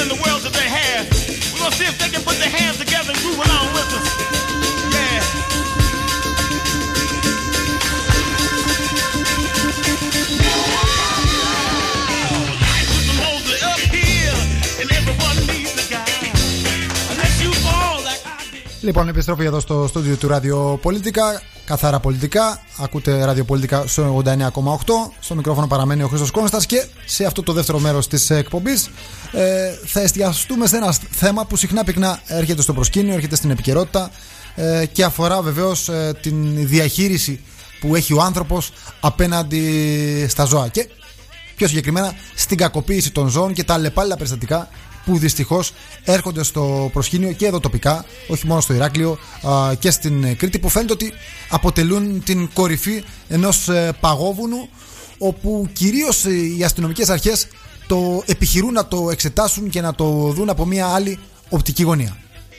the world that they have. We're gonna see if they can put their hands together and move along with us. Yeah. Life is mostly uphill, and everyone needs a guide. Unless you fall like I did. Λοιπόν, επιστροφή εδώ στο στούντιο του Ραδιοπολιτικά. Καθαρά πολιτικά. Ακούτε Ραδιοπολιτικά στο 89,8. Στο μικρόφωνο παραμένει ο Χρήστος Κόνστας και σε αυτό το δεύτερο μέρος της εκπομπής θα εστιαστούμε σε ένα θέμα που συχνά πυκνά έρχεται στο προσκήνιο, έρχεται στην επικαιρότητα και αφορά βεβαίως την διαχείριση που έχει ο άνθρωπος απέναντι στα ζώα και πιο συγκεκριμένα στην κακοποίηση των ζώων και τα αλλεπάλληλα περιστατικά που δυστυχώς έρχονται στο προσκήνιο και εδώ τοπικά, όχι μόνο στο Ηράκλειο και στην Κρήτη, που φαίνεται ότι αποτελούν την κορυφή ενός παγόβουνου, όπου κυρίως οι αστυνομικές αρχές το επιχειρούν να το εξετάσουν και να το δουν από μια άλλη οπτική γωνία.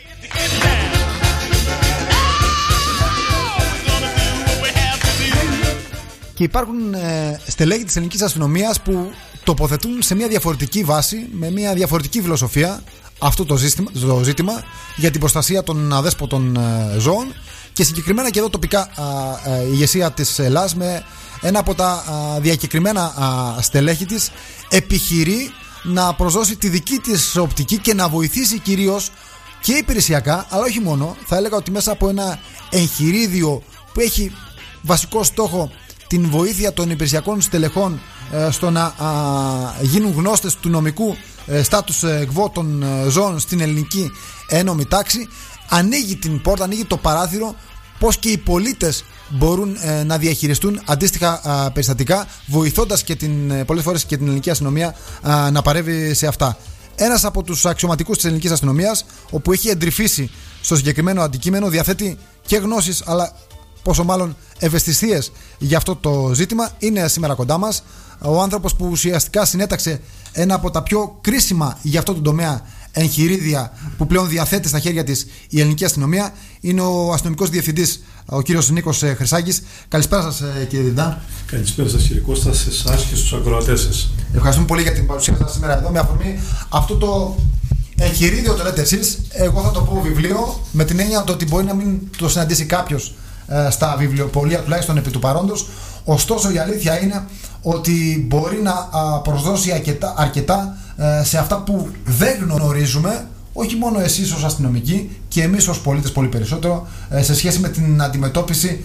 Και υπάρχουν στελέχη της ελληνικής αστυνομίας που τοποθετούν σε μια διαφορετική βάση, με μια διαφορετική φιλοσοφία αυτό το ζήτημα για την προστασία των αδέσποτων ζώων και συγκεκριμένα και εδώ τοπικά η ηγεσία της Ελλάς με ένα από τα διακεκριμένα στελέχη της επιχειρεί να προσδώσει τη δική της οπτική και να βοηθήσει κυρίως και υπηρεσιακά, αλλά όχι μόνο. Θα έλεγα ότι μέσα από ένα εγχειρίδιο που έχει βασικό στόχο την βοήθεια των υπηρεσιακών στελεχών στο να γίνουν γνώστες του νομικού status quo των ζώων στην ελληνική ένομη τάξη, ανοίγει την πόρτα, ανοίγει το παράθυρο πως και οι πολίτες μπορούν να διαχειριστούν αντίστοιχα περιστατικά, βοηθώντας και πολλές φορές και την ελληνική αστυνομία να παρεύει σε αυτά. Ένας από τους αξιωματικούς της ελληνικής αστυνομίας, όπου έχει εντρυφήσει στο συγκεκριμένο αντικείμενο, διαθέτει και γνώσεις αλλά πόσο μάλλον ευαισθησίες για αυτό το ζήτημα, είναι σήμερα κοντά μας. Ο άνθρωπος που ουσιαστικά συνέταξε ένα από τα πιο κρίσιμα για αυτό το τομέα εγχειρίδια που πλέον διαθέτει στα χέρια της η ελληνική αστυνομία είναι ο αστυνομικός διευθυντής, ο κύριος Νίκος Χρυσάκης. Καλησπέρα σας, κύριε Διευθυντά. Καλησπέρα σας, κύριε Κώστα, σε εσάς και στους ακροατές σας. Ευχαριστούμε πολύ για την παρουσία σας σήμερα εδώ, με αφορμή αυτό το εγχειρίδιο, το λέτε εσείς. Εγώ θα το πω βιβλίο, με την έννοια ότι μπορεί να μην το συναντήσει κάποιος στα βιβλιοπωλεία, τουλάχιστον επί του παρόντος. Ωστόσο η αλήθεια είναι ότι μπορεί να προσδώσει αρκετά σε αυτά που δεν γνωρίζουμε, όχι μόνο εσείς ως αστυνομικοί και εμείς ως πολίτες πολύ περισσότερο, σε σχέση με την αντιμετώπιση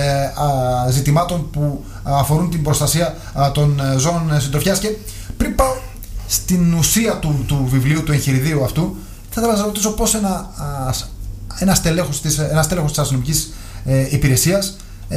ζητημάτων που αφορούν την προστασία των ζώων συντροφιάς. Και πριν πάω στην ουσία του βιβλίου, του εγχειριδίου αυτού, θα ήθελα να σας ρωτήσω πώς ένας τέλεχος της αστυνομικής υπηρεσίας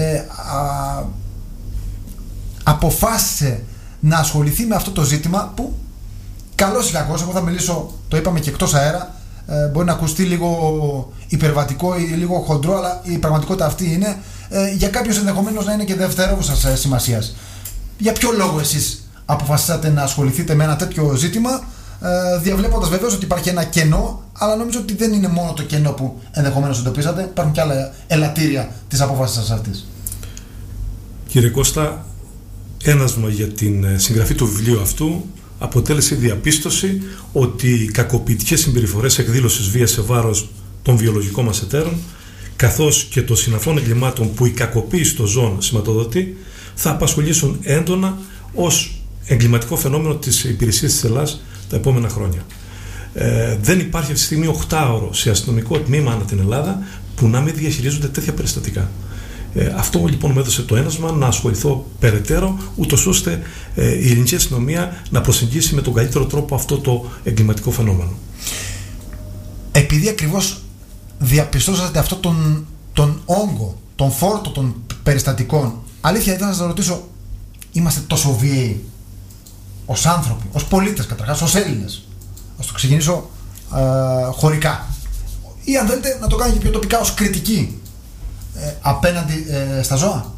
αποφάσισε να ασχοληθεί με αυτό το ζήτημα που, καλώς ή κακώς, εγώ θα μιλήσω, το είπαμε και εκτός αέρα, μπορεί να ακουστεί λίγο υπερβατικό ή λίγο χοντρό, αλλά η πραγματικότητα αυτή είναι, για κάποιους ενδεχομένως να είναι και δευτερεύουσας σημασίας. Για ποιο λόγο εσείς αποφασίσατε να ασχοληθείτε με ένα τέτοιο ζήτημα, διαβλέποντας βεβαίως ότι υπάρχει ένα κενό, αλλά νομίζω ότι δεν είναι μόνο το κενό που ενδεχομένως εντοπίσατε, υπάρχουν και άλλα ελαττήρια της απόφασης σας αυτής. Κύριε Κώστα, ένασμα για την συγγραφή του βιβλίου αυτού αποτέλεσε η διαπίστωση ότι οι κακοποιητικές συμπεριφορές εκδήλωσης βίας σε βάρος των βιολογικών μας εταίρων, καθώς και των συναφών εγκλημάτων που η κακοποίηση των ζώων σηματοδοτεί, θα απασχολήσουν έντονα ως εγκληματικό φαινόμενο της υπηρεσίας της Ελλάς τα επόμενα χρόνια. Δεν υπάρχει αυτή τη στιγμή 8ωρο σε αστυνομικό τμήμα ανά την Ελλάδα που να μην διαχειρίζονται τέτοια περιστατικά. Αυτό λοιπόν μου έδωσε το ένασμα να ασχοληθώ περαιτέρω, ούτως ώστε η ελληνική αστυνομία να προσεγγίσει με τον καλύτερο τρόπο αυτό το εγκληματικό φαινόμενο. Επειδή ακριβώς διαπιστώσατε αυτό τον όγκο, τον φόρτο των περιστατικών, αλήθεια ήταν να σας ρωτήσω, είμαστε τόσο βίαιοι ως άνθρωποι, ως πολίτες καταρχάς, ως Έλληνες? Ας το ξεκινήσω χωρικά, ή αν θέλετε να το κάνετε πιο τοπικά, ως κριτική απέναντι στα ζώα.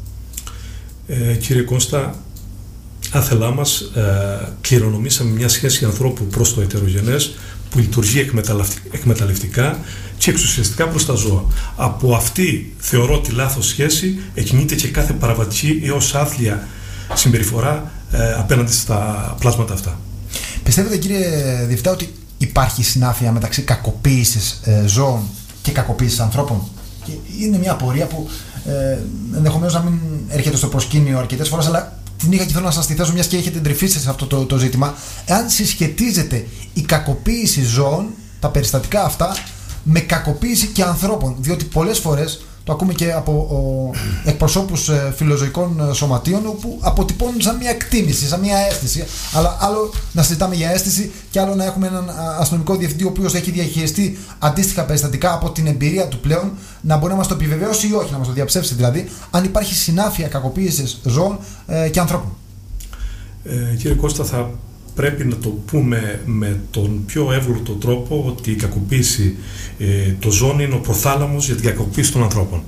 Κύριε Κώστα, άθελά μας κληρονομήσαμε μια σχέση ανθρώπου προς το ετερογενές που λειτουργεί εκμεταλλευτικά και εξουσιαστικά προς τα ζώα. Από αυτή, θεωρώ, τη λάθος σχέση εκκινείται και κάθε παραβατική έως άθλια συμπεριφορά απέναντι στα πλάσματα αυτά. Πιστεύετε, κύριε Διευθυντά, ότι υπάρχει συνάφεια μεταξύ κακοποίησης ζώων και κακοποίησης ανθρώπων? Και είναι μια απορία που ενδεχομένως να μην έρχεται στο προσκήνιο αρκετές φορές, αλλά την είχα και θέλω να σας τη θέσω, μιας και έχετε εντρυφήσει σε αυτό το ζήτημα. Εάν συσχετίζεται η κακοποίηση ζώων, τα περιστατικά αυτά, με κακοποίηση και ανθρώπων. Διότι πολλές φορές το ακούμε και από εκπροσώπους φιλοζωικών σωματείων, όπου αποτυπώνουν σαν μια εκτίμηση, σαν μια αίσθηση. Αλλά άλλο να συζητάμε για αίσθηση και άλλο να έχουμε έναν αστυνομικό διευθυντή ο οποίος έχει διαχειριστεί αντίστοιχα περιστατικά από την εμπειρία του πλέον, να μπορεί να μας το επιβεβαιώσει ή όχι, να μας το διαψεύσει δηλαδή, αν υπάρχει συνάφεια κακοποίησης ζώων και ανθρώπων. Κύριε Κώστα, θα πρέπει να το πούμε με τον πιο εύγλωτο τρόπο ότι η κακοποίηση των ζώων είναι ο προθάλαμος για την κακοποίηση των ανθρώπων.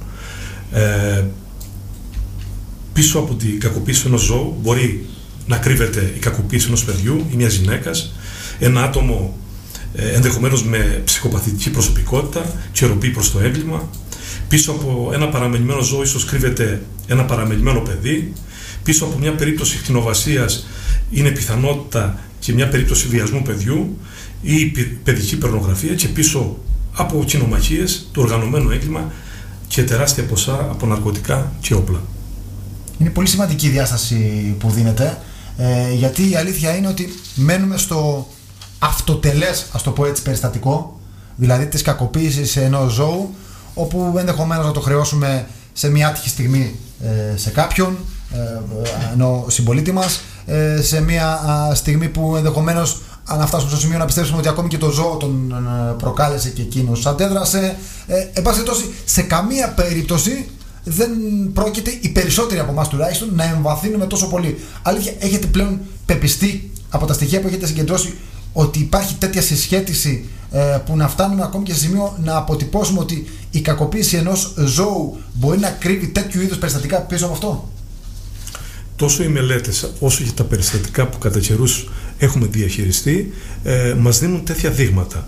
Πίσω από την κακοποίηση ενός ζώου μπορεί να κρύβεται η κακοποίηση ενός παιδιού ή μιας γυναίκας, ένα άτομο ενδεχομένως με ψυχοπαθητική προσωπικότητα και οροπή προς το έγκλημα. Πίσω από ένα παραμελημένο ζώο ίσως κρύβεται ένα παραμελημένο παιδί. Πίσω από μια περίπτωση κτηνοβασίας είναι πιθανότητα και μια περίπτωση βιασμού παιδιού ή παιδική πορνογραφία, και πίσω από κοινομαχίες, το οργανωμένο έγκλημα και τεράστια ποσά από ναρκωτικά και όπλα. Είναι πολύ σημαντική η διάσταση που δίνεται, γιατί η αλήθεια είναι ότι μένουμε στο αυτοτελές, ας το πω έτσι, περιστατικό, δηλαδή της κακοποίησης ενός ζώου, όπου ενδεχομένως να το χρεώσουμε σε μια άτυχη στιγμή σε κάποιον, ενώ συμπολίτη μας, σε μια στιγμή που ενδεχομένως να φτάσουμε στο σημείο να πιστέψουμε ότι ακόμη και το ζώο τον προκάλεσε και εκείνος αντέδρασε. Εν πάση περιπτώσει, σε καμία περίπτωση δεν πρόκειται, οι περισσότεροι από εμάς τουλάχιστον, να εμβαθύνουμε τόσο πολύ. Αλήθεια, έχετε πλέον πεπιστεί από τα στοιχεία που έχετε συγκεντρώσει ότι υπάρχει τέτοια συσχέτιση που να φτάνουμε ακόμη και σε σημείο να αποτυπώσουμε ότι η κακοποίηση ενός ζώου μπορεί να κρύβει τέτοιου είδους περιστατικά πίσω από αυτό? Τόσο οι μελέτες όσο και τα περιστατικά που κατά καιρούς έχουμε διαχειριστεί μας δίνουν τέτοια δείγματα.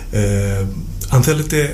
Αν θέλετε,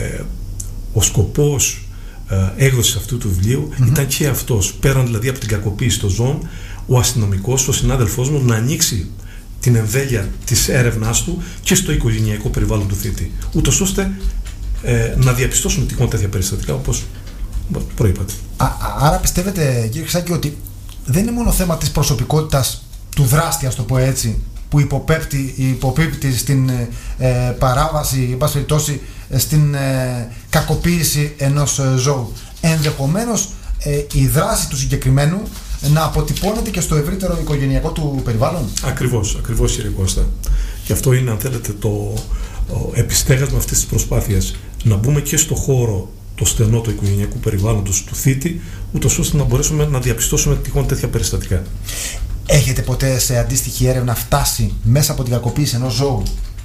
ο σκοπός έκδοσης αυτού του βιβλίου ήταν και αυτός, πέραν δηλαδή από την κακοποίηση των ζώων, ο αστυνομικός, ο συνάδελφός μου, να ανοίξει την εμβέλεια της έρευνάς του και στο οικογενειακό περιβάλλον του θήτη, ούτως ώστε να διαπιστώσουμε τυχόν τέτοια περιστατικά, όπως προείπατε. Άρα πιστεύετε, κύριε Χρυσάκη, ότι δεν είναι μόνο θέμα της προσωπικότητας του δράστη, ας το πω έτσι, που υποπίπτει στην παράβαση, εν πάση περιπτώσει, στην κακοποίηση ενός ζώου. Ενδεχομένως η δράση του συγκεκριμένου να αποτυπώνεται και στο ευρύτερο οικογενειακό του περιβάλλον. Ακριβώς κύριε Κώστα. Και αυτό είναι, αν θέλετε, το επιστέγασμα αυτής της προσπάθειας. Να μπούμε και στο χώρο το στενό του οικογενειακού περιβάλλοντος του θήτη, ούτως ώστε να μπορέσουμε να διαπιστώσουμε τυχόν τέτοια περιστατικά. Έχετε ποτέ σε αντίστοιχη έρευνα φτάσει μέσα από την κακοποίηση ενός ζώου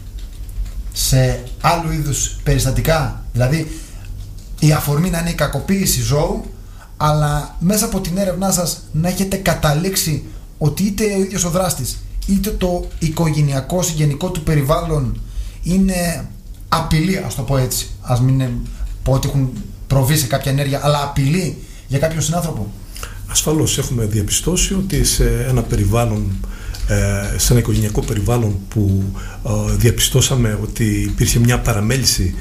σε άλλου είδους περιστατικά? Δηλαδή η αφορμή να είναι η κακοποίηση ζώου, αλλά μέσα από την έρευνά σας να έχετε καταλήξει ότι είτε ο ίδιος ο δράστης είτε το οικογενειακό συγγενικό του περιβάλλον είναι απειλή, ας το πω έτσι, ας μην πω ότι έχουν προβεί σε κάποια ενέργεια, αλλά απειλή για κάποιον συνάνθρωπο? Ασφαλώς έχουμε διαπιστώσει ότι σε ένα περιβάλλον, σε ένα οικογενειακό περιβάλλον που διαπιστώσαμε ότι υπήρχε μια παραμέληση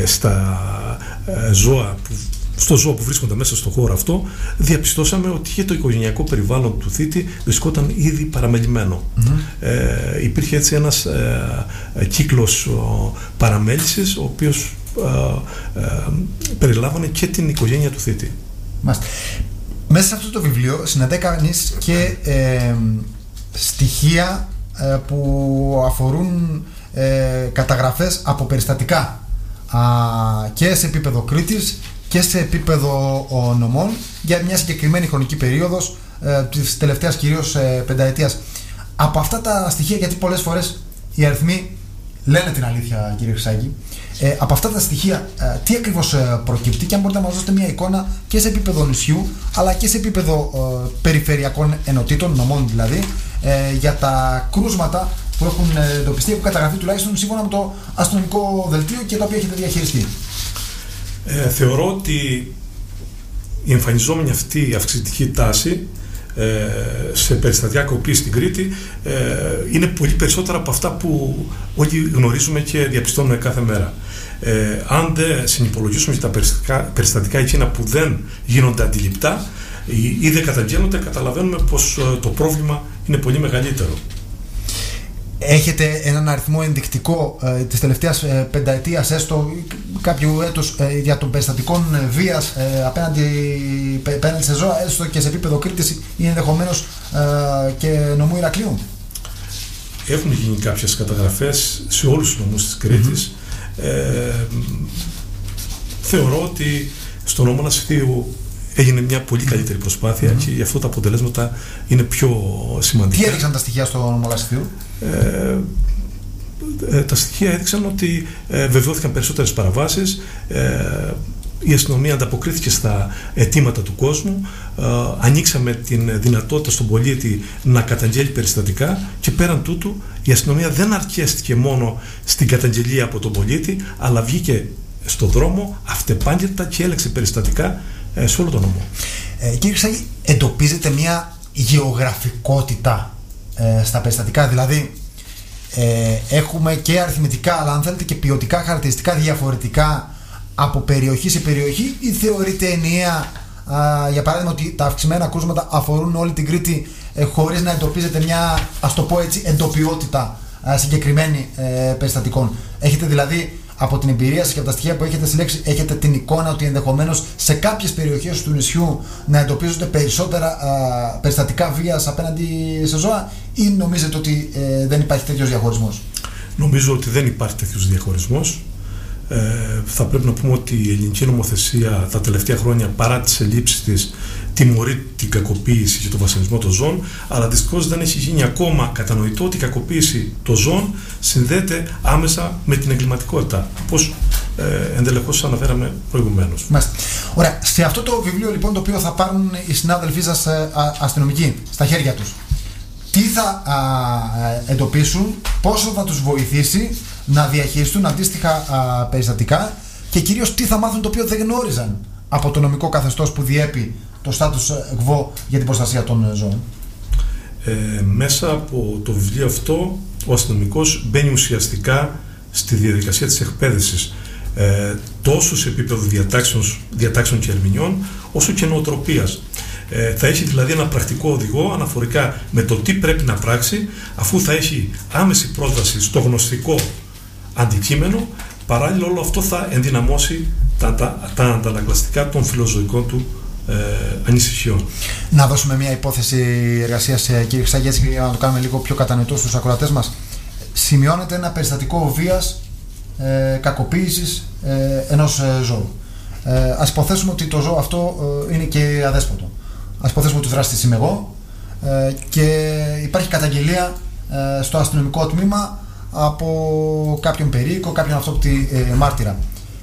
στο ζώο που βρίσκονται μέσα στο χώρο αυτό, διαπιστώσαμε ότι και το οικογενειακό περιβάλλον του θήτη βρισκόταν ήδη παραμελημένο. Υπήρχε έτσι ένας κύκλος παραμέλησης, ο οποίος περιλάμβανε και την οικογένεια του θήτη. Μέσα σε αυτό το βιβλίο συναντάει κανείς και στοιχεία που αφορούν καταγραφές από περιστατικά και σε επίπεδο Κρήτης και σε επίπεδο νομών για μια συγκεκριμένη χρονική περίοδος της τελευταίας κυρίως πενταετίας. Από αυτά τα στοιχεία, γιατί πολλές φορές οι αριθμοί λένε την αλήθεια, κύριε Χρυσάκη, από αυτά τα στοιχεία τι ακριβώς προκύπτει, και αν μπορείτε να μας δώσετε μια εικόνα και σε επίπεδο νησιού αλλά και σε επίπεδο περιφερειακών ενωτήτων, νομών δηλαδή, για τα κρούσματα που έχουν εντοπιστεί, έχουν καταγραφεί τουλάχιστον σύμφωνα με το αστυνομικό δελτίο και τα οποία έχετε διαχειριστεί. Θεωρώ ότι η εμφανιζόμενη αυτή αυξητική τάση σε περιστατικά κακοποίηση στην Κρήτη είναι πολύ περισσότερα από αυτά που όλοι γνωρίζουμε και διαπιστώνουμε κάθε μέρα. Αν δεν συνυπολογίσουμε και τα περιστατικά εκείνα που δεν γίνονται αντιληπτά ή δεν καταγγέλλονται, καταλαβαίνουμε πως το πρόβλημα είναι πολύ μεγαλύτερο. Έχετε έναν αριθμό ενδεικτικό της τελευταίας πενταετίας, έστω κάποιου έτους, για των περιστατικών βίας απέναντι σε ζώα, έστω και σε επίπεδο Κρήτης ή ενδεχομένως και νομού Ηρακλείου? Έχουν γίνει κάποιες καταγραφές σε όλους τους νομούς της Κρήτης. Θεωρώ ότι στο νόμο Λασιθίου έγινε μια πολύ καλύτερη προσπάθεια και γι' αυτό τα αποτελέσματα είναι πιο σημαντικά. Τι έδειξαν τα στοιχεία στο νόμο Λασιθίου? Τα στοιχεία έδειξαν ότι βεβαιώθηκαν περισσότερες παραβάσεις, η αστυνομία ανταποκρίθηκε στα αιτήματα του κόσμου, ανοίξαμε την δυνατότητα στον πολίτη να καταγγέλει περιστατικά και πέραν τούτου η αστυνομία δεν αρκέστηκε μόνο στην καταγγελία από τον πολίτη, αλλά βγήκε στον δρόμο αυτεπάγγελτα και έλεξε περιστατικά σε όλο τον νομό. Κύριε Χρυσάκη, εντοπίζεται μια γεωγραφικότητα στα περιστατικά, δηλαδή έχουμε και αριθμητικά, αλλά αν θέλετε και ποιοτικά χαρακτηριστικά διαφορετικά από περιοχή σε περιοχή, ή θεωρείται ενιαία, για παράδειγμα, ότι τα αυξημένα κρούσματα αφορούν όλη την Κρήτη χωρίς να εντοπίζεται μια, ας το πω έτσι, εντοπιότητα συγκεκριμένη περιστατικών? Έχετε δηλαδή από την εμπειρία σας και από τα στοιχεία που έχετε συλλέξει, έχετε την εικόνα ότι ενδεχομένως σε κάποιες περιοχές του νησιού να εντοπίζονται περισσότερα περιστατικά βίας απέναντι σε ζώα, ή νομίζετε ότι δεν υπάρχει τέτοιος διαχωρισμός? Νομίζω ότι δεν υπάρχει τέτοιος διαχωρισμός. Θα πρέπει να πούμε ότι η ελληνική νομοθεσία τα τελευταία χρόνια, παρά τις ελλείψεις της, τιμωρεί την κακοποίηση και τον βασανισμό των ζώων, αλλά δυστυχώς δεν έχει γίνει ακόμα κατανοητό ότι η κακοποίηση των ζώων συνδέεται άμεσα με την εγκληματικότητα, όπως ενδελεχώς αναφέραμε προηγουμένως. Μάλιστα. Ωραία. Σε αυτό το βιβλίο λοιπόν, το οποίο θα πάρουν οι συνάδελφοί σας αστυνομικοί στα χέρια τους, τι θα εντοπίσουν, πόσο θα τους βοηθήσει να διαχειριστούν αντίστοιχα περιστατικά, και κυρίως τι θα μάθουν το οποίο δεν γνώριζαν από το νομικό καθεστώς που διέπει το status quo για την προστασία των ζώων? Μέσα από το βιβλίο αυτό ο αστυνομικός μπαίνει ουσιαστικά στη διαδικασία της εκπαίδευσης, τόσο σε επίπεδο διατάξεων και ερμηνεών, όσο και νοοτροπίας. Θα έχει δηλαδή ένα πρακτικό οδηγό αναφορικά με το τι πρέπει να πράξει, αφού θα έχει άμεση πρόσβαση στο γνωστικό αντικείμενο. Παράλληλα, όλο αυτό θα ενδυναμώσει τα αντανακλαστικά των φιλοζωικών του ανησυχιών. Να δώσουμε μια υπόθεση εργασίας, κύριε Χρυσάκη, έτσι για να το κάνουμε λίγο πιο κατανοητό στους ακροατές μας. Σημειώνεται ένα περιστατικό βίας, κακοποίησης ενός ζώου. Ας υποθέσουμε ότι το ζώο αυτό είναι και αδέσποτο. Ας υποθέσουμε ότι δράστης είμαι εγώ και υπάρχει καταγγελία στο αστυνομικό τμήμα από κάποιον περίοικο, κάποιον αυτόπτη μάρτυρα.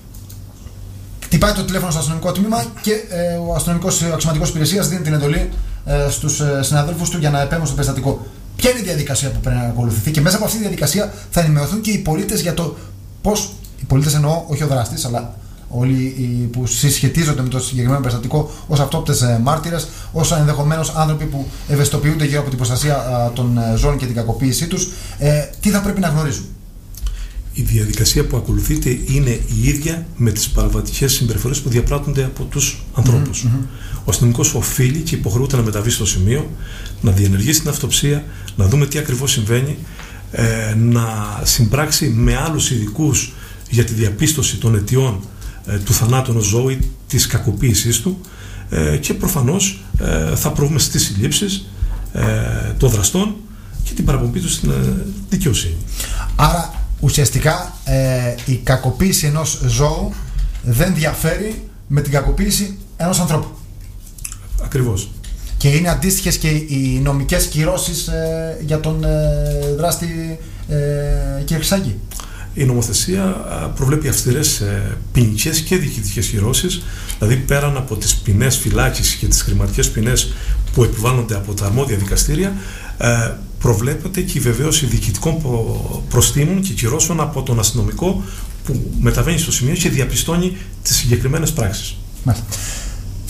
Χτυπάει το τηλέφωνο στο αστυνομικό τμήμα και ο αξιωματικός υπηρεσίας δίνει την εντολή στους συναδέλφους του για να επέμβουν στο περιστατικό. Ποια είναι η διαδικασία που πρέπει να ακολουθηθεί, και μέσα από αυτή τη διαδικασία θα ενημερωθούν και οι πολίτες για το πώς, οι πολίτες εννοώ όχι ο δράστης, αλλά όλοι οι που συσχετίζονται με το συγκεκριμένο περιστατικό ως αυτόπτες μάρτυρες, ως ενδεχομένως άνθρωποι που ευαισθητοποιούνται γύρω από την προστασία των ζώων και την κακοποίησή τους, τι θα πρέπει να γνωρίζουν? Η διαδικασία που ακολουθείται είναι η ίδια με τις παραβατικές συμπεριφορές που διαπράττονται από τους ανθρώπους. Ο αστυνομικός οφείλει και υποχρεούται να μεταβεί στο σημείο, να διενεργήσει την αυτοψία, να δούμε τι ακριβώς συμβαίνει, να συμπράξει με άλλους ειδικούς για τη διαπίστωση των αιτιών του θανάτου ενός ζώου ή της κακοποίησής του, και προφανώς θα προβούμε στις συλλήψεις των δραστών και την παραπομπή του στην δικαιοσύνη. Άρα ουσιαστικά η κακοποίηση ενός ζώου δεν διαφέρει με την κακοποίηση ενός ανθρώπου. Ακριβώς. Και είναι αντίστοιχες και οι νομικές κυρώσεις για τον δράστη, κύριε Χρυσάκη? Η νομοθεσία προβλέπει αυστηρές ποινικές και διοικητικές κυρώσεις, δηλαδή πέραν από τις ποινές φυλάκισης και τις χρηματικές ποινές που επιβάλλονται από τα αρμόδια δικαστήρια, προβλέπεται και η βεβαίωση διοικητικών προστίμων και κυρώσεων από τον αστυνομικό που μεταβαίνει στο σημείο και διαπιστώνει τις συγκεκριμένες πράξεις. Μάλιστα.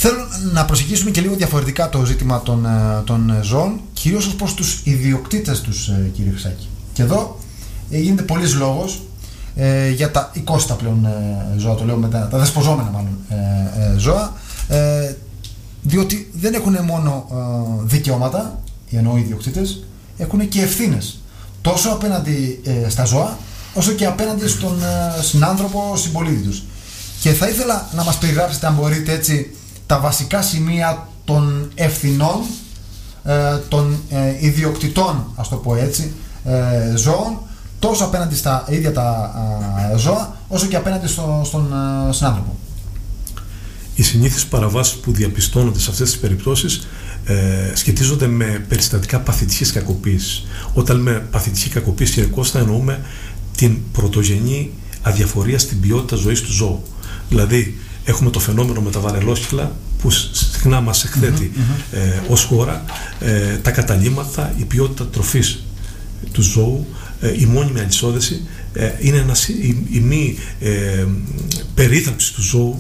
Θέλω να προσεγγίσουμε και λίγο διαφορετικά το ζήτημα των ζώων, κυρίως ως προς τους ιδιοκτήτες τους, κύριε Χρυσάκη. Και εδώ γίνεται πολλής λόγος για τα οικόσιτα πλέον ζώα, το λέω με τα δεσποζόμενα μάλλον ζώα, διότι δεν έχουν μόνο δικαιώματα, ενώ οι ιδιοκτήτες, έχουν και ευθύνες, τόσο απέναντι στα ζώα, όσο και απέναντι στον συνάνθρωπο συμπολίτη τους. Και θα ήθελα να μας περιγράψετε, αν μπορείτε έτσι, τα βασικά σημεία των ευθυνών των ιδιοκτητών, ας το πω έτσι, ζώων, τόσο απέναντι στα ίδια τα ζώα, όσο και απέναντι στον συνάνθρωπο. Οι συνήθεις παραβάσεις που διαπιστώνονται σε αυτές τις περιπτώσεις σχετίζονται με περιστατικά παθητικής κακοποίησης. Όταν λέμε παθητική κακοποίηση, κύριε Κώστα, εννοούμε την πρωτογενή αδιαφορία στην ποιότητα ζωής του ζώου. Δηλαδή, έχουμε το φαινόμενο με τα βαρελόσκυλα που συχνά μας εκθέτει ως χώρα, τα καταλύματα, η ποιότητα τροφής του ζώου, η μόνιμη αλυσόδεση, είναι η μη περίθαλψη του ζώου,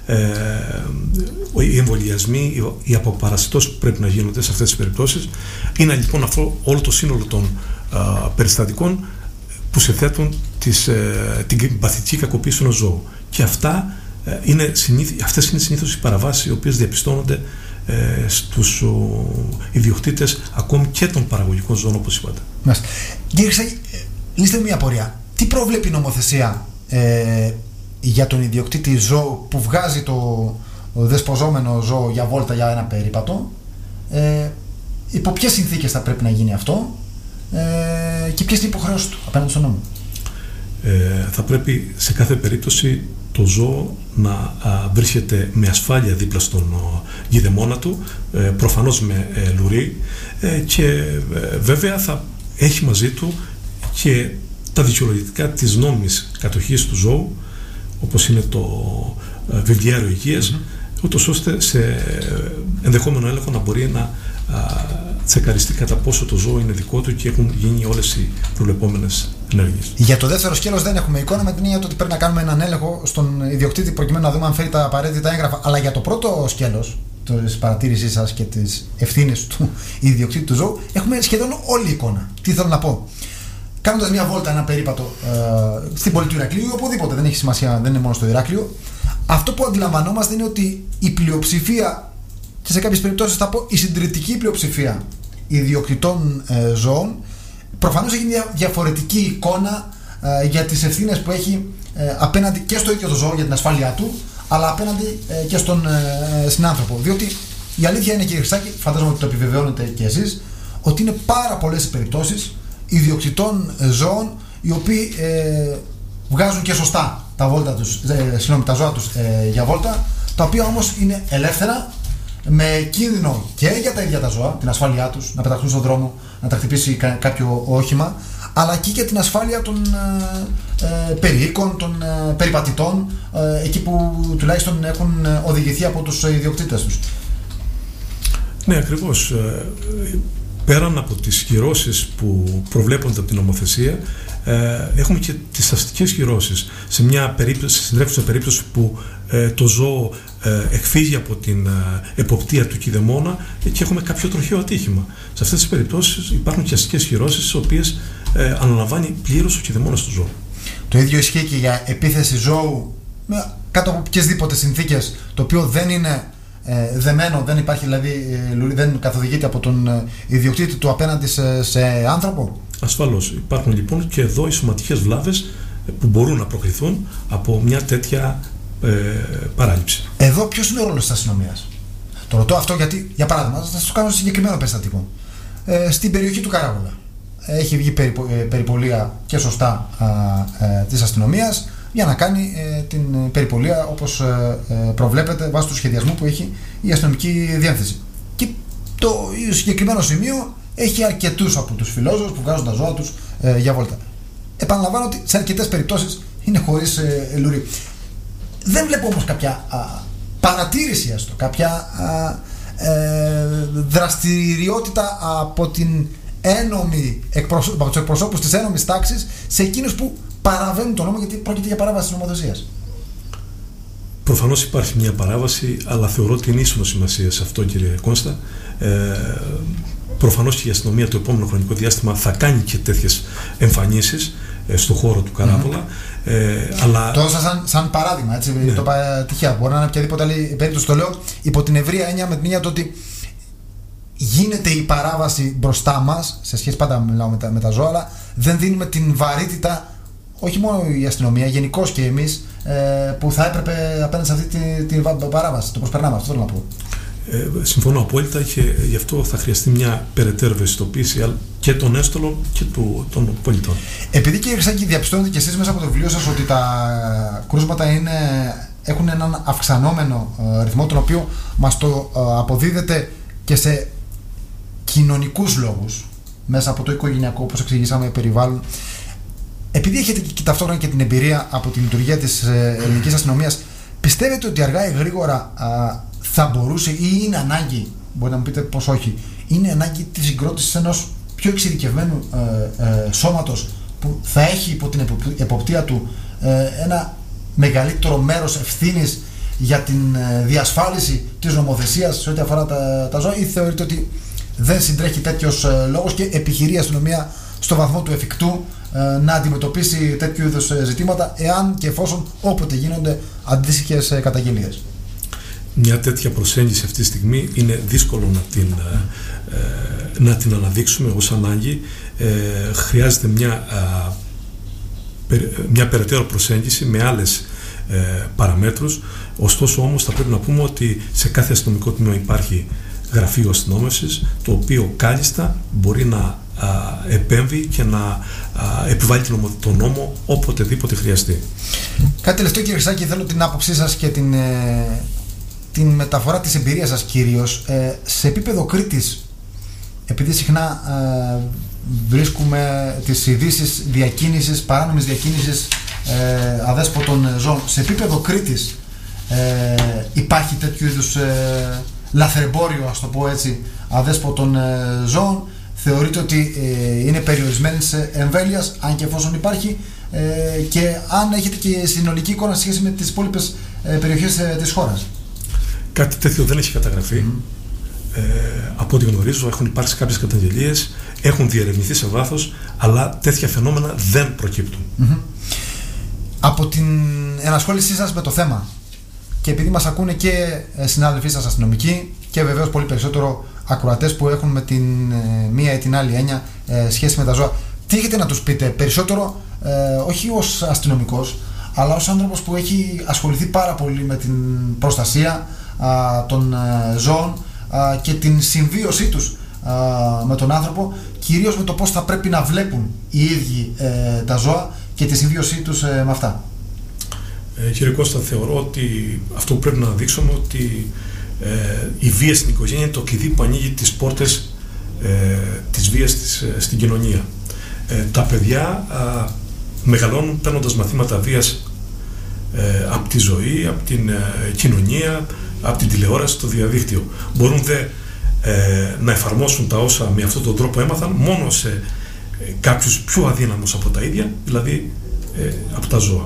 οι εμβολιασμοί, οι αποπαρασιτώσεις που πρέπει να γίνονται σε αυτές τις περιπτώσεις. Είναι λοιπόν αυτό όλο το σύνολο των περιστατικών που συνθέτουν την παθητική κακοποίηση ενός ζώου. Και αυτές είναι συνήθως οι παραβάσεις οι οποίες διαπιστώνονται στους ιδιοκτήτες ακόμη και των παραγωγικών ζώων, όπως είπατε. Κύριε Χρυσάκη, λύστε μια απορία. Τι προβλέπει η νομοθεσία για τον ιδιοκτήτη ζώου που βγάζει το δεσποζόμενο ζώο για βόλτα, για ένα περίπατο, υπό ποιες συνθήκες θα πρέπει να γίνει αυτό και ποιες είναι οι υποχρεώσεις του απέναντι στον νόμο? Θα πρέπει σε κάθε περίπτωση το ζώο να βρίσκεται με ασφάλεια δίπλα στον γηδεμόνα του, προφανώς με λουρί, και βέβαια θα έχει μαζί του και τα δικαιολογητικά της νόμιμης κατοχής του ζώου, όπως είναι το βιβλιάριο υγείας, ούτως ώστε σε ενδεχόμενο έλεγχο να μπορεί να τσεκαριστεί κατά πόσο το ζώο είναι δικό του και έχουν γίνει όλες οι προβλεπόμενες ενέργειες. Για το δεύτερο σκέλος δεν έχουμε εικόνα, με την έννοια ότι πρέπει να κάνουμε έναν έλεγχο στον ιδιοκτήτη προκειμένου να δούμε αν φέρει τα απαραίτητα έγγραφα. Αλλά για το πρώτο σκέλος της παρατήρησής σας και τις ευθύνες του ιδιοκτήτη του ζώου, έχουμε σχεδόν όλη εικόνα. Τι θέλω να πω? Κάνοντας μια βόλτα, ένα περίπατο στην πόλη του Ηρακλείου ή οπουδήποτε, δεν έχει σημασία, δεν είναι μόνο στο Ηράκλειο, αυτό που αντιλαμβανόμαστε είναι ότι η πλειοψηφία, και σε κάποιες περιπτώσεις θα πω η συντηρητική πλειοψηφία ιδιοκτητών ζώων, προφανώς έχει μια διαφορετική εικόνα για τις ευθύνες που έχει απέναντι και στο ίδιο το ζώο για την ασφάλειά του, αλλά απέναντι και στον συνάνθρωπο. Διότι η αλήθεια είναι, κύριε Χρυσάκη, φαντάζομαι ότι το επιβεβαιώνετε και εσείς, ότι είναι πάρα πολλές οι περιπτώσεις ιδιοκτητών ζώων οι οποίοι βγάζουν και σωστά τα ζώα τους για βόλτα, τα οποία όμως είναι ελεύθερα, με κίνδυνο και για τα ίδια τα ζώα, την ασφάλειά τους, να πεταχτούν στον δρόμο, να τα χτυπήσει κάποιο όχημα, αλλά και για την ασφάλεια των περιοίκων, των περιπατητών, εκεί που τουλάχιστον έχουν οδηγηθεί από τους ιδιοκτήτες τους. Ναι, ακριβώς. Πέραν από τις κυρώσεις που προβλέπονται από την νομοθεσία, έχουμε και τις αστικές κυρώσεις. Σε μια περίπτωση, στην περίπτωση που το ζώο εκφύγει από την εποπτεία του κηδεμόνα και έχουμε κάποιο τροχαίο ατύχημα. Σε αυτές τις περιπτώσεις υπάρχουν και αστικές κυρώσεις, τις οποίες αναλαμβάνει πλήρως ο κηδεμόνας του ζώου. Το ίδιο ισχύει και για επίθεση ζώου κάτω από οποιασδήποτε συνθήκες, το οποίο δεν είναι δεμένο, δεν υπάρχει δηλαδή, δεν καθοδηγείται από τον ιδιοκτήτη του απέναντι σε άνθρωπο. Ασφαλώς. Υπάρχουν λοιπόν και εδώ οι σωματικές βλάβες που μπορούν να προκριθούν από μια τέτοια παράληψη. Εδώ ποιος είναι ο ρόλος της αστυνομίας? Το ρωτώ αυτό γιατί, για παράδειγμα, θα σας κάνω συγκεκριμένο περιστατικό. Στην περιοχή του Καράβολα έχει βγει περιπολία και σωστά της αστυνομίας για να κάνει την περιπολία όπως προβλέπεται βάσει του σχεδιασμού που έχει η αστυνομική διεύθυνση. Και το συγκεκριμένο σημείο έχει αρκετούς από τους φιλόζωους που βγάζουν τα ζώα τους για βόλτα. Επαναλαμβάνω ότι σε αρκετές περιπτώσεις είναι χωρίς λουρί. Δεν βλέπω όμως κάποια παρατήρηση, κάποια δραστηριότητα από την από τους εκπροσώπους της ένομης τάξης σε εκείνους που παραβαίνουν τον νόμο, γιατί πρόκειται για παράβαση της νομοθεσίας. Προφανώς υπάρχει μια παράβαση, αλλά θεωρώ ότι είναι ίσονο σημασία σε αυτό, κύριε Κώστα. Προφανώς και η αστυνομία το επόμενο χρονικό διάστημα θα κάνει και τέτοιες εμφανίσεις στον χώρο του Καράβολα. Αλλά... Το έδωσα σαν παράδειγμα, έτσι, ναι. Το είπα τυχαία. Μπορεί να είναι οποιαδήποτε άλλη περίπτωση. Το λέω υπό την ευρεία έννοια, με την έννοια ότι γίνεται η παράβαση μπροστά μας, σε σχέση πάντα μιλάω με τα ζώα, αλλά δεν δίνουμε την βαρύτητα, όχι μόνο η αστυνομία, γενικώς και εμείς, που θα έπρεπε απέναντι σε αυτή την παράβαση. Το προσπερνάμε, αυτό θέλω να πω. Συμφωνώ απόλυτα και γι' αυτό θα χρειαστεί μια περαιτέρω ευαισθητοποίηση και των έστωλων και των πολιτών. Επειδή, κύριε Χρυσάκη, διαπιστώνετε και εσείς μέσα από το βιβλίο σας ότι τα κρούσματα έχουν έναν αυξανόμενο ρυθμό, τον οποίο μας το αποδίδεται και σε κοινωνικούς λόγους, μέσα από το οικογενειακό, όπως εξηγήσαμε, περιβάλλον. Επειδή έχετε και ταυτόχρονα και την εμπειρία από τη λειτουργία της ελληνικής αστυνομίας, πιστεύετε ότι αργά ή γρήγορα θα μπορούσε ή είναι ανάγκη, μπορείτε να μου πείτε πως όχι, είναι ανάγκη της συγκρότησης ενός πιο εξειδικευμένου σώματος που θα έχει υπό την εποπτεία του ένα μεγαλύτερο μέρος ευθύνης για την διασφάλιση της νομοθεσίας σε ό,τι αφορά τα ζώα, ή θεωρείτε ότι δεν συντρέχει τέτοιος λόγος και επιχειρεί η αστυνομία στο βαθμό του εφικτού να αντιμετωπίσει τέτοιου είδους ζητήματα, εάν και εφόσον όποτε γίνονται αντίστοιχες καταγγελίες? Μια τέτοια προσέγγιση αυτή τη στιγμή είναι δύσκολο να την αναδείξουμε ως ανάγκη. Χρειάζεται μια περαιτέρω προσέγγιση με άλλες παραμέτρους. Ωστόσο όμως θα πρέπει να πούμε ότι σε κάθε αστυνομικό τμήμα υπάρχει γραφείο αστυνόμευσης, το οποίο κάλλιστα μπορεί να επέμβει και να επιβάλλει τον νόμο οποτεδήποτε χρειαστεί. Κάτι τελευταίο, κύριε Χρυσάκη, θέλω την άποψή σας και την μεταφορά της εμπειρίας σας κυρίως σε επίπεδο Κρήτης, επειδή συχνά βρίσκουμε τις ειδήσεις διακίνησης, παράνομης διακίνησης αδέσποτων ζώων. Σε επίπεδο Κρήτης υπάρχει τέτοιου είδους λαθρεμπόριο, ας το πω έτσι, αδέσποτων ζώων? Θεωρείτε ότι είναι περιορισμένης εμβέλειας, αν και εφόσον υπάρχει, και αν έχετε και συνολική εικόνα σε σχέση με τις υπόλοιπες περιοχές της χώρας? Κάτι τέτοιο δεν έχει καταγραφεί. Από ό,τι γνωρίζω, έχουν υπάρξει κάποιες καταγγελίες, έχουν διερευνηθεί σε βάθος, αλλά τέτοια φαινόμενα δεν προκύπτουν. Από την ενασχόλησή σας με το θέμα, και επειδή μας ακούνε και συνάδελφοί σας αστυνομικοί και βεβαίως πολύ περισσότερο ακροατές που έχουν με την μία ή την άλλη έννοια σχέση με τα ζώα, τι έχετε να τους πείτε περισσότερο, όχι ως αστυνομικός, αλλά ως άνθρωπος που έχει ασχοληθεί πάρα πολύ με την προστασία των ζώων και την συμβίωσή τους με τον άνθρωπο, κυρίως με το πώς θα πρέπει να βλέπουν οι ίδιοι τα ζώα και τη συμβίωσή τους με αυτά? Κύριε Κώστα, θεωρώ ότι αυτό που πρέπει να δείξουμε ότι η βία στην οικογένεια είναι το κλειδί που ανοίγει τις πόρτες της βίας στην κοινωνία. Τα παιδιά μεγαλώνουν παίρνοντας μαθήματα βίας από τη ζωή, από την κοινωνία, από την τηλεόραση, το διαδίκτυο. Μπορούν να εφαρμόσουν τα όσα με αυτόν τον τρόπο έμαθαν μόνο σε κάποιους πιο αδύναμους από τα ίδια, δηλαδή από τα ζώα.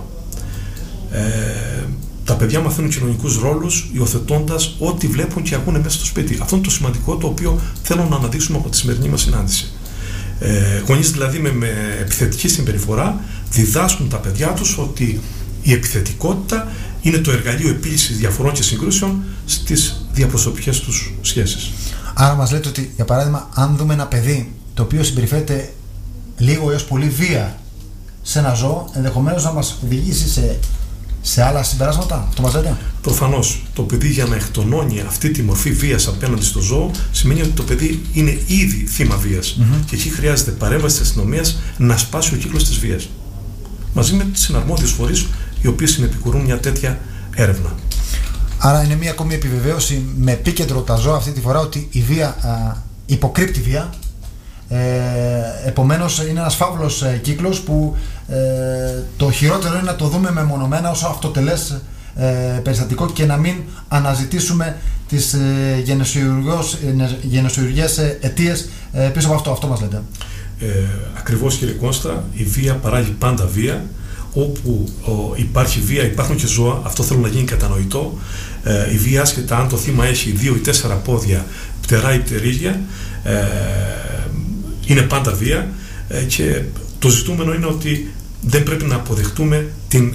Τα παιδιά μαθαίνουν κοινωνικούς ρόλους υιοθετώντας ό,τι βλέπουν και ακούνε μέσα στο σπίτι. Αυτό είναι το σημαντικό, το οποίο θέλω να αναδείξουμε από τη σημερινή μας συνάντηση. Γονείς δηλαδή με επιθετική συμπεριφορά διδάσκουν τα παιδιά τους ότι η επιθετικότητα είναι το εργαλείο επίλυσης διαφορών και συγκρούσεων στις διαπροσωπικές τους σχέσεις. Άρα μας λέτε ότι, για παράδειγμα, αν δούμε ένα παιδί το οποίο συμπεριφέρεται λίγο έως πολύ βία σε ένα ζώο, ενδεχομένως να μας οδηγήσει σε άλλα συμπεράσματα? Αυτό μας λέτε? Προφανώς. Το παιδί, για να εκτονώνει αυτή τη μορφή βίας απέναντι στο ζώο, σημαίνει ότι το παιδί είναι ήδη θύμα βίας. Και εκεί χρειάζεται παρέμβαση της αστυνομίας να σπάσει ο κύκλος της βίας, μαζί με τις συναρμόδιες φορείς οι οποίες συνεπικουρούν μια τέτοια έρευνα. Άρα είναι μια ακόμη επιβεβαίωση με επίκεντρο τα ζώα αυτή τη φορά ότι η βία υποκρύπτει βία. Επομένως είναι ένας φαύλος κύκλος που το χειρότερο είναι να το δούμε μεμονωμένα ως αυτοτελές περιστατικό και να μην αναζητήσουμε τις γενεσιουργές αιτίες πίσω από αυτό. Αυτό μας λέτε? Ακριβώς, κύριε Κώστα, η βία παράγει πάντα βία. όπου υπάρχει βία, υπάρχουν και ζώα, αυτό θέλω να γίνει κατανοητό. Η βία, άσχετα αν το θύμα έχει 2 ή 4 πόδια, πτερά ή πτερίγια, είναι πάντα βία, και το ζητούμενο είναι ότι δεν πρέπει να αποδεχτούμε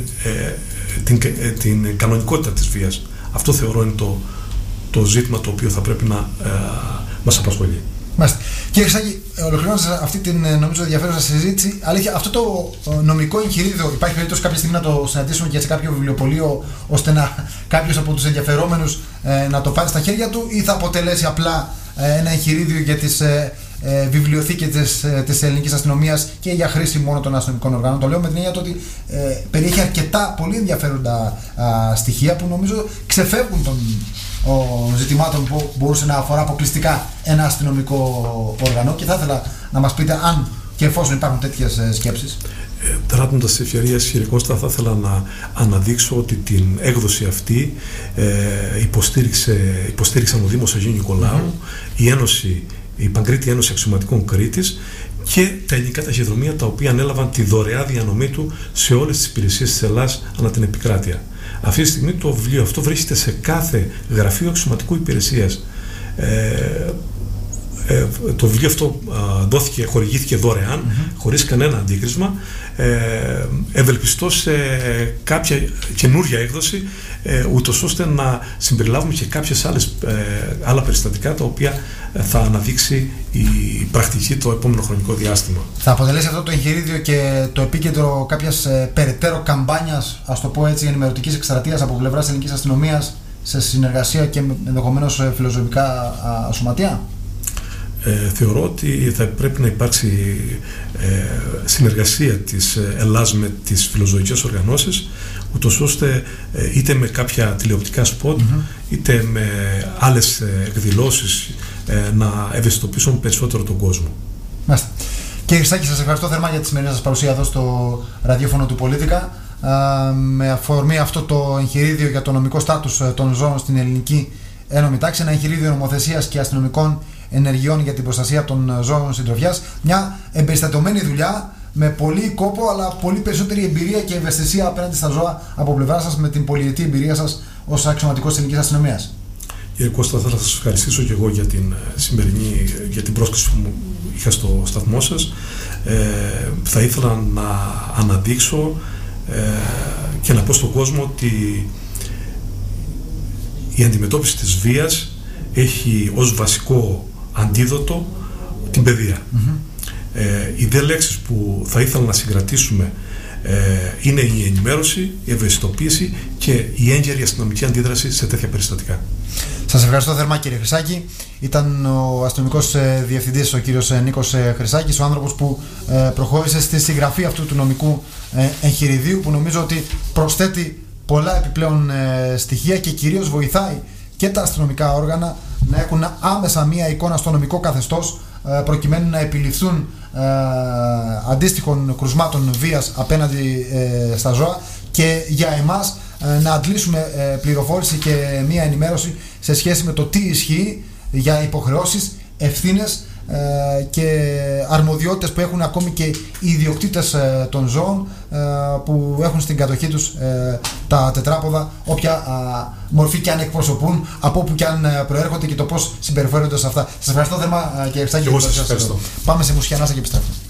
την κανονικότητα της βίας. Αυτό θεωρώ είναι το ζήτημα το οποίο θα πρέπει να μας απασχολεί. Μάλιστα. Κύριε Χρυσάκη, ολοκληρώνοντας αυτή την νομίζω ενδιαφέρουσα συζήτηση, αλήθεια, αυτό το νομικό εγχειρίδιο υπάρχει περίπτωση κάποια στιγμή να το συναντήσουμε και σε κάποιο βιβλιοπωλείο, ώστε κάποιος από τους ενδιαφερόμενους να το πάρει στα χέρια του, ή θα αποτελέσει απλά ένα εγχειρίδιο για τις βιβλιοθήκες της ελληνικής αστυνομίας και για χρήση μόνο των αστυνομικών οργάνων? Το λέω με την έννοια ότι περιέχει αρκετά πολύ ενδιαφέροντα στοιχεία που νομίζω ξεφεύγουν των ζητημάτων που μπορούσε να αφορά αποκλειστικά ένα αστυνομικό όργανο, και θα ήθελα να μας πείτε αν και εφόσον υπάρχουν τέτοιες σκέψεις. Δράτοντας τη ευκαιρία, κύριε Κώστα, θα ήθελα να αναδείξω ότι την έκδοση αυτή υποστήριξαν ο Δήμος Αγίου Νικολάου, η Παγκρίτια Ένωση Αξιωματικών Κρήτης και τα ελληνικά ταχυδρομεία, τα οποία ανέλαβαν τη δωρεά διανομή του σε όλες τις υπηρεσίες της Ελλάδας ανά την επικράτεια. Αυτή τη στιγμή το βιβλίο αυτό βρίσκεται σε κάθε γραφείο αξιωματικού υπηρεσίας. Το βιβλίο αυτό χορηγήθηκε δωρεάν, χωρίς κανένα αντίκρισμα. Ευελπιστώ σε κάποια καινούρια έκδοση, ούτως ώστε να συμπεριλάβουμε και κάποιες άλλα περιστατικά, τα οποία θα αναδείξει η πρακτική το επόμενο χρονικό διάστημα. Θα αποτελέσει αυτό το εγχειρίδιο και το επίκεντρο κάποιας περαιτέρω καμπάνιας, ας το πω έτσι, ενημερωτικής εκστρατείας από πλευράς ελληνικής αστυνομίας, σε συνεργασία και ενδεχομένως φιλοζωικά σωματεία? Θεωρώ ότι θα πρέπει να υπάρξει συνεργασία της Ελλάδας με τις φιλοζωικές οργανώσεις, ούτως ώστε είτε με κάποια τηλεοπτικά σποτ, είτε με άλλες εκδηλώσεις να ευαισθητοποιήσουν περισσότερο τον κόσμο. Μάλιστα. Κύριε Χρυσάκη, σας ευχαριστώ θερμά για τη σημερινή σας παρουσία εδώ στο ραδιόφωνο του Πολίτικα. Με αφορμή αυτό το εγχειρίδιο για το νομικό στάτους των ζώων στην ελληνική ένωμη τάξη, ένα εγχειρίδιο νομοθεσίας και αστυνομικών ενεργειών για την προστασία των ζώων συντροφιάς. Μια εμπεριστατωμένη δουλειά με πολύ κόπο, αλλά πολύ περισσότερη εμπειρία και ευαισθησία απέναντι στα ζώα από πλευρά σας, με την πολυετή εμπειρία σας ως αξιωματικός της ελληνικής αστυνομίας. Κύριε Κώστα, θα σας ευχαριστήσω και εγώ για την σημερινή, για την πρόσκληση που μου είχα στο σταθμό σας. Θα ήθελα να αναδείξω και να πω στον κόσμο ότι η αντιμετώπιση της βίας έχει ως βασικό αντίδοτο την παιδεία. Οι δύο λέξεις που θα ήθελα να συγκρατήσουμε είναι η ενημέρωση, η ευαισθητοποίηση και η έγκαιρη αστυνομική αντίδραση σε τέτοια περιστατικά. Σας ευχαριστώ θερμά, κύριε Χρυσάκη. Ήταν ο αστυνομικός διευθυντής, ο κύριος Νίκος Χρυσάκης, ο άνθρωπος που προχώρησε στη συγγραφή αυτού του νομικού εγχειριδίου, που νομίζω ότι προσθέτει πολλά επιπλέον στοιχεία και κυρίως βοηθάει και τα αστυνομικά όργανα να έχουν άμεσα μία εικόνα στο νομικό καθεστώς, προκειμένου να επιληφθούν αντίστοιχων κρουσμάτων βίας απέναντι στα ζώα, και για εμάς να αντλήσουμε πληροφόρηση και μία ενημέρωση σε σχέση με το τι ισχύει για υποχρεώσεις, ευθύνες και αρμοδιότητες που έχουν ακόμη και οι ιδιοκτήτες των ζώων, που έχουν στην κατοχή τους τα τετράποδα, όποια μορφή και αν εκπροσωπούν, από όπου και αν προέρχονται και το πώς συμπεριφέρονται σε αυτά. Σας ευχαριστώ θερμά, κύριε Χρυσάκη. Και εγώ σας ευχαριστώ. Πάμε σε μουσική ανάσα και επιστρέφουμε.